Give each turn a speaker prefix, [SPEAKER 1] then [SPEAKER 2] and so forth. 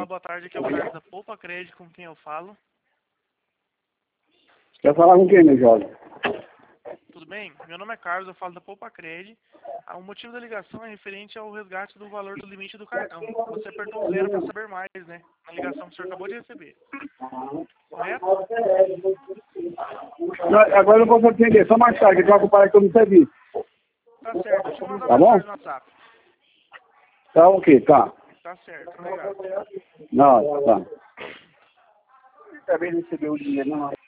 [SPEAKER 1] boa tarde. Aqui é o Carlos da Poupa Crédito, com quem eu falo.
[SPEAKER 2] Quer falar com quem, meu jovem?
[SPEAKER 1] Tudo bem? Meu nome é Carlos, eu falo da Poupa Crédito. O motivo da ligação é referente ao resgate do valor do limite do cartão. Você apertou o 0 para saber mais, né? Na ligação que o senhor acabou de receber. Correto?
[SPEAKER 2] Não, agora eu não posso atender, só mais tarde, que eu vou ocupar aqui no serviço.
[SPEAKER 1] Tá certo. Deixa eu mandar
[SPEAKER 2] Tá
[SPEAKER 1] mensagem
[SPEAKER 2] bom?
[SPEAKER 1] no WhatsApp.
[SPEAKER 2] Tá ok, tá.
[SPEAKER 1] Tá certo. Obrigado.
[SPEAKER 2] Não, tá. Acabei de receber o dinheiro, não.